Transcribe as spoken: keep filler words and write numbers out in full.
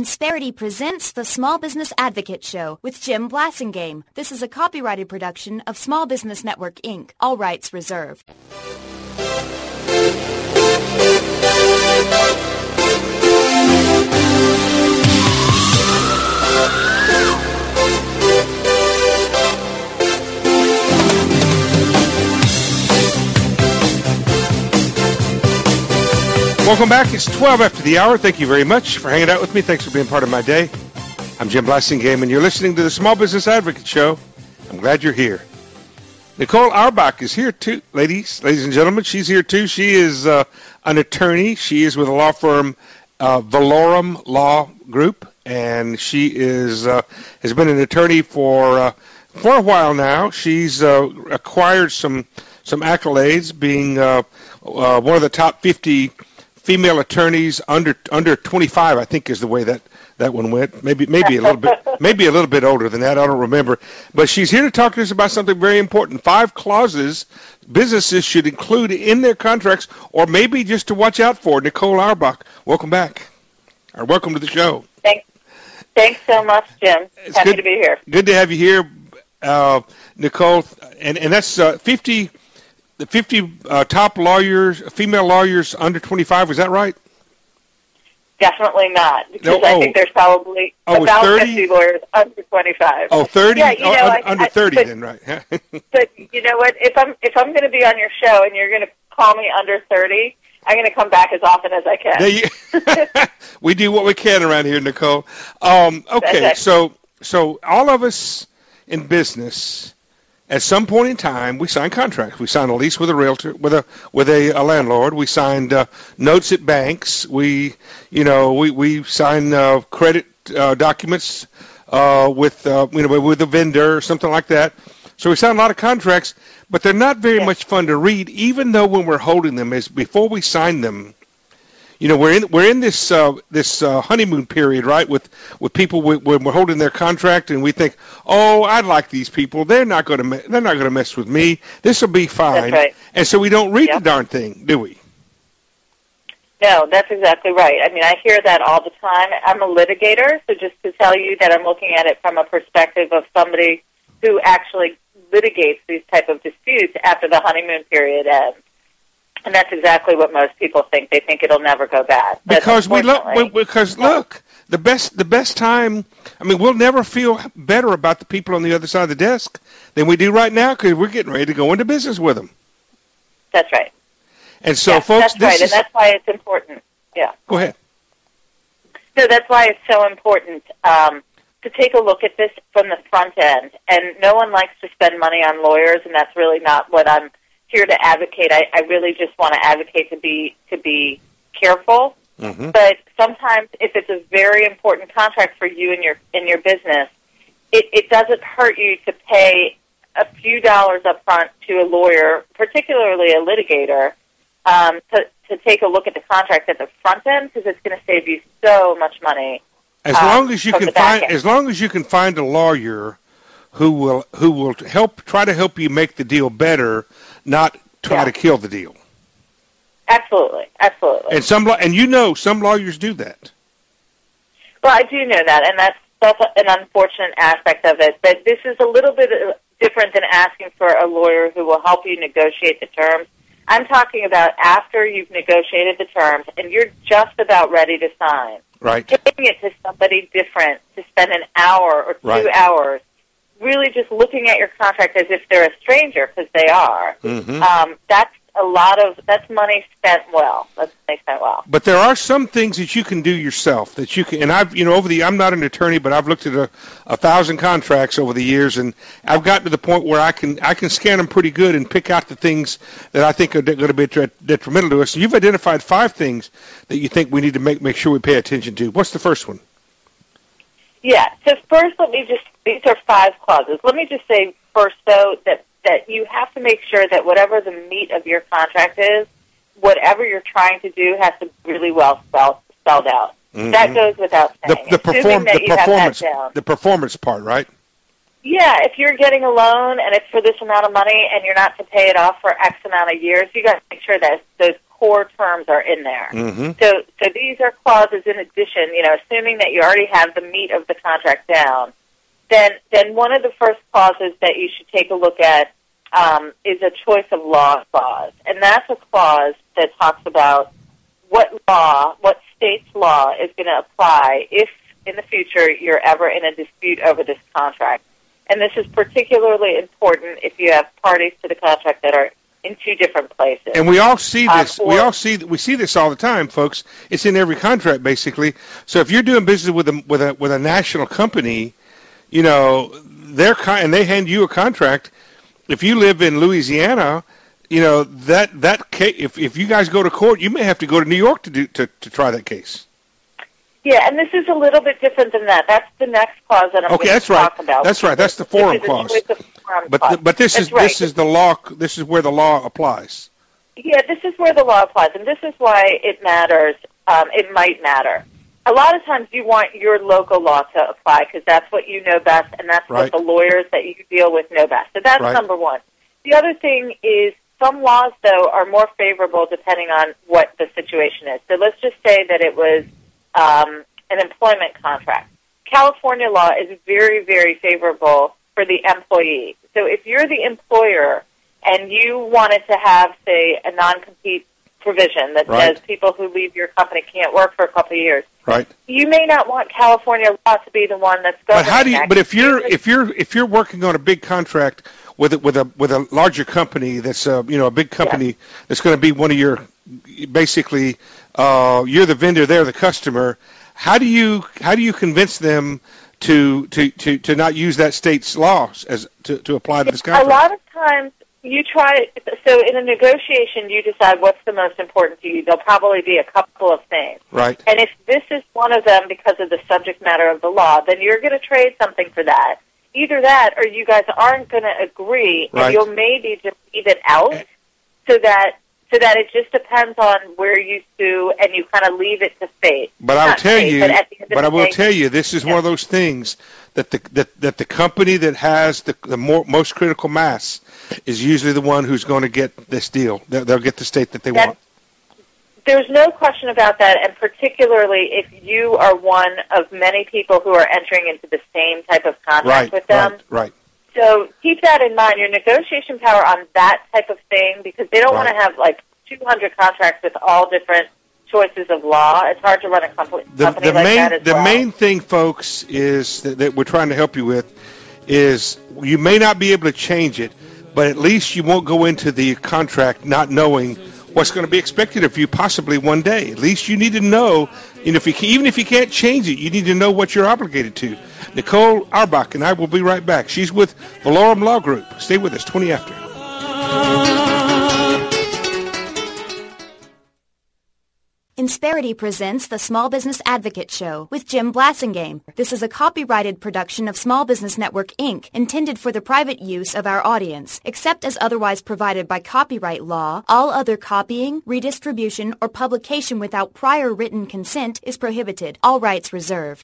Insperity presents the Small Business Advocate Show with Jim Blasingame. This is a copyrighted production of Small Business Network, Incorporated. All rights reserved. Welcome back. It's twelve after the hour. Thank you very much for hanging out with me. Thanks for being part of my day. I'm Jim Blasingame, and you're listening to the Small Business Advocate Show. I'm glad you're here. Nicole Auerbach is here, too, ladies, ladies and gentlemen. She's here, too. She is uh, an attorney. She is with a law firm, uh, Valorum Law Group, and she is uh, has been an attorney for uh, for a while now. She's uh, acquired some some accolades, being uh, uh, one of the top fifty female attorneys under under twenty-five, I think, is the way that, that one went. Maybe maybe a little bit maybe a little bit older than that. I don't remember. But she's here to talk to us about something very important. Five clauses businesses should include in their contracts, or maybe just to watch out for. Nicole Auerbach, welcome back. Or welcome to the show. Thanks. Thanks so much, Jim. It's Happy good, to be here. Good to have you here, uh, Nicole. And and that's uh, fifty. The fifty uh, top lawyers, female lawyers under twenty-five, was that right? Definitely not, because no, I oh. think there's probably oh, about thirty? fifty lawyers under twenty-five. Oh, thirty? Yeah, you oh, know, under, I, under I, thirty but, then, right. But you know what? If I'm if I'm going to be on your show and you're going to call me under thirty, I'm going to come back as often as I can. There you, we do what we can around here, Nicole. Um, okay, exactly. so so all of us in business, at some point in time, we sign contracts. We sign a lease with a realtor, with a with a, a landlord. We signed uh, notes at banks. We, you know, we we sign uh, credit uh, documents uh, with uh, you know with a vendor or something like that. So we sign a lot of contracts, but they're not very yeah. much fun to read. Even though when we're holding them, is before we sign them, you know, we're in we're in this uh, this uh, honeymoon period, right? With with people we, when we're holding their contract, and we think, oh, I like these people. They're not going to me- they're not going to mess with me. This will be fine. That's right. And so we don't read yep. the darn thing, do we? No, that's exactly right. I mean, I hear that all the time. I'm a litigator, so just to tell you that I'm looking at it from a perspective of somebody who actually litigates these type of disputes after the honeymoon period ends. And that's exactly what most people think. They think it'll never go bad. But because we look. Because look, the best the best time. I mean, we'll never feel better about the people on the other side of the desk than we do right now, because we're getting ready to go into business with them. That's right. And so, yeah, folks, that's this right, is, and that's why it's important. Yeah. Go ahead. So that's why it's so important um, to take a look at this from the front end. And no one likes to spend money on lawyers, and that's really not what I'm here to advocate. I, I really just want to advocate to be to be careful. Mm-hmm. But sometimes, if it's a very important contract for you and your in your business, it, it doesn't hurt you to pay a few dollars up front to a lawyer, particularly a litigator, um, to to take a look at the contract at the front end, because it's going to save you so much money. As um, long as you can find, end. as long as you can find a lawyer who will who will help try to help you make the deal better, not try yeah. to kill the deal. Absolutely, absolutely. And some and you know some lawyers do that. Well, I do know that, and that's that's an unfortunate aspect of it. But this is a little bit different than asking for a lawyer who will help you negotiate the terms. I'm talking about after you've negotiated the terms and you're just about ready to sign. Right. Giving it to somebody different to spend an hour or two right. hours, really just looking at your contract as if they're a stranger, because they are. Mm-hmm. Um, that's a lot of that's money spent well. That's money spent well. But there are some things that you can do yourself that you can. And I've, you know, over the I'm not an attorney, but I've looked at a, a thousand contracts over the years, and I've gotten to the point where I can I can scan them pretty good and pick out the things that I think are going to be detrimental to us. And you've identified five things that you think we need to make make sure we pay attention to. What's the first one? Yeah. So first, let me just these are five clauses. Let me just say first, though, that. that you have to make sure that whatever the meat of your contract is, whatever you're trying to do has to be really well spelled, spelled out. Mm-hmm. That goes without saying. The, the, perform, that the, you performance, have that down. the performance part, right? Yeah, if you're getting a loan and it's for this amount of money and you're not to pay it off for X amount of years, you got to make sure that those core terms are in there. Mm-hmm. So, so these are clauses in addition. You know, assuming that you already have the meat of the contract down, then then one of the first clauses that you should take a look at um, is a choice of law clause, and that's a clause that talks about what law, what state's law is going to apply if in the future you're ever in a dispute over this contract. And this is particularly important if you have parties to the contract that are in two different places. And we all see this. Um, or, we all see we see this all the time, folks. It's in every contract, basically. So if you're doing business with a with a with a national company, you know, they're con- and they hand you a contract. If you live in Louisiana, you know that that case. If if you guys go to court, you may have to go to New York to do to, to try that case. Yeah, and this is a little bit different than that. That's the next clause that I'm okay, going that's to right. talk about. That's right. That's the forum clause. But clause. The, but this that's is right. this is the law. This is where the law applies. Yeah, this is where the law applies, and this is why it matters. Um, it might matter. A lot of times you want your local law to apply because that's what you know best, and that's right. what the lawyers that you deal with know best. So that's right. number one. The other thing is some laws, though, are more favorable depending on what the situation is. So let's just say that it was um, an employment contract. California law is very, very favorable for the employee. So if you're the employer and you wanted to have, say, a non-compete provision that right. says people who leave your company can't work for a couple of years, right? You may not want California law to be the one that's governing. But how do you? that. But if you're if you're if you're working on a big contract with a, with a with a larger company that's a, you know a big company yeah. that's going to be one of your basically uh, you're the vendor, they're the customer. How do you how do you convince them to to, to, to not use that state's laws as to, to apply to this contract? A lot of times you try, so in a negotiation you decide what's the most important to you. There'll probably be a couple of things. Right. And if this is one of them because of the subject matter of the law, then you're going to trade something for that. Either that or you guys aren't going to agree right. and you'll maybe just leave it out so that so that it just depends on where you sue and you kind of leave it to fate. But I will tell fate, you, but, but I will day, tell you, this is yeah. one of those things that the that, that the company that has the the more, most critical mass is usually the one who's going to get this deal. They'll, they'll get the state that they that, want. There's no question about that, and particularly if you are one of many people who are entering into the same type of contract right, with them. Right, right. So keep that in mind, your negotiation power on that type of thing, because they don't right. want to have like two hundred contracts with all different choices of law. It's hard to run a company, the, company the like main, that as the well. The main thing, folks, is that, that we're trying to help you with is you may not be able to change it, but at least you won't go into the contract not knowing what's going to be expected of you possibly one day. At least you need to know, you know, if you can, even if you can't change it, you need to know what you're obligated to. Nicole Auerbach and I will be right back. She's with Valorum Law Group. Stay with us, twenty after. Insperity presents the Small Business Advocate Show with Jim Blasingame. This is a copyrighted production of Small Business Network, Incorporated, intended for the private use of our audience. Except as otherwise provided by copyright law, all other copying, redistribution, or publication without prior written consent is prohibited. All rights reserved.